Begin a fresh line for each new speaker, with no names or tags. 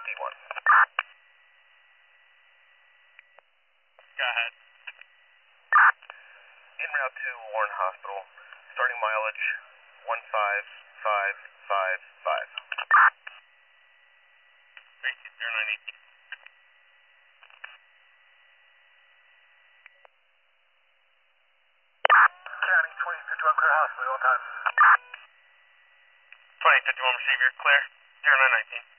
D1.
Go ahead.
En route to Warren Hospital. Starting mileage 15555.
Wait, 090.
County 2051 clear hospital on time.
2051 receive, you're clear. 0919.